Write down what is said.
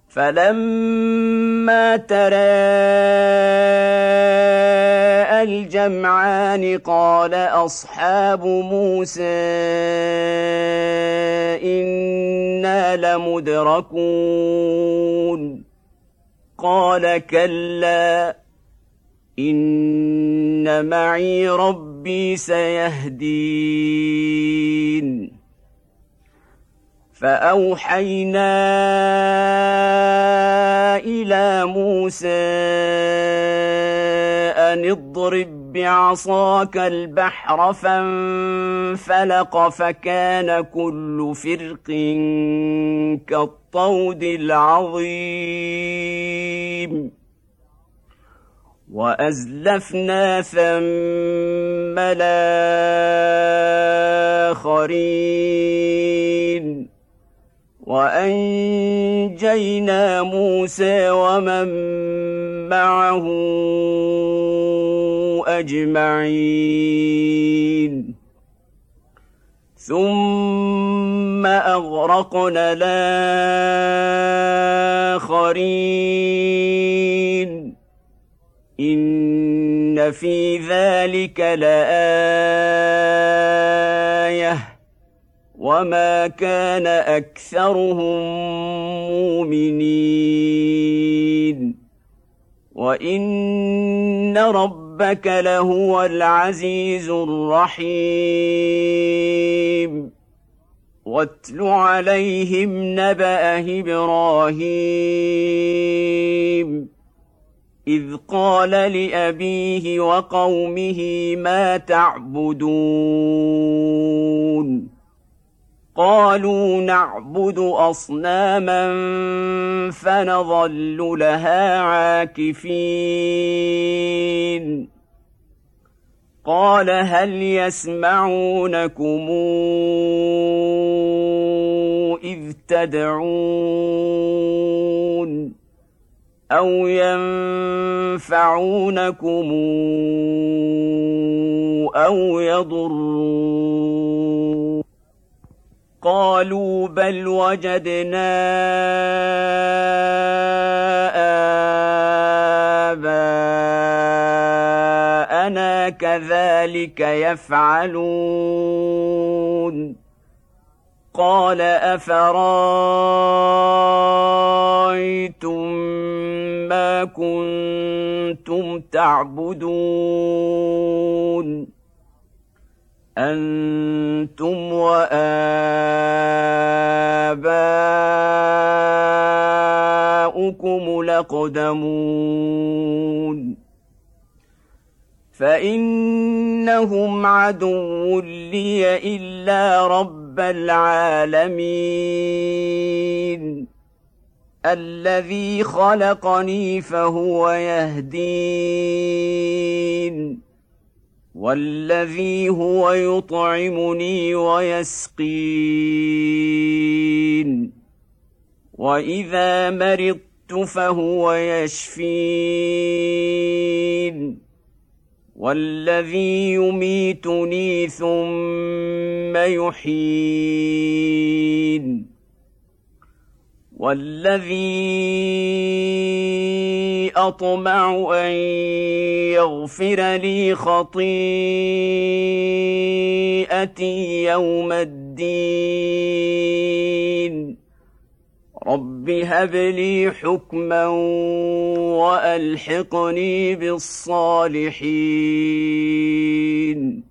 فلما تراءى الجمعان قال أصحاب موسى إنا لمدركون قال كلا إن معي ربي سيهدين فأوحينا إلى موسى أن اضرب بعصاك البحر فانفلق فكان كل فرق كالطود العظيم وأزلفنا ثم الآخرين وأنجينا موسى ومن معه أجمعين ثم أغرقنا الآخرين إن في ذلك لآية وما كان أكثرهم مؤمنين وإن ربك لهو العزيز الرحيم واتل عليهم نبأ إبراهيم إذ قال لأبيه وقومه ما تعبدون قالوا نعبد أصناما فنظل لها عاكفين قال هل يسمعونكم إذ تدعون أو ينفعونكم أو يضرون قالوا بل وجدنا آباءنا كذلك يفعلون قال أفرأيتم ما كنتم تعبدون أنتم وآباؤكم الأقدمون فإنهم عدو لي إلا رب العالمين الذي خلقني فهو يهدين والذي هو يطعمني ويسقين وإذا مرضت فهو يشفين والذي يميتني ثم يحيين والذي أطمع أن يغفر لي خطيئتي يوم الدين رب هب لي حكما وألحقني بالصالحين